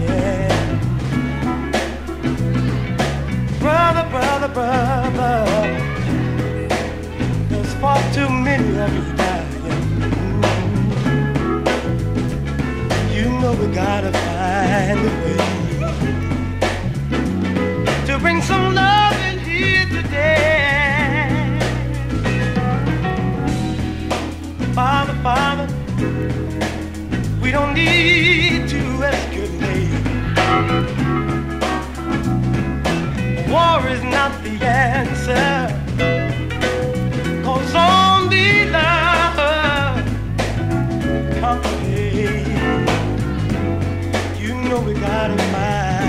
Brother, brother, brother, there's far too many of us dying. You know we gotta find a way to bring some love in here today. Father, Father, we don't need to escalate. War is not the answer, 'cause only love can conquer hate. You know we gotta fight.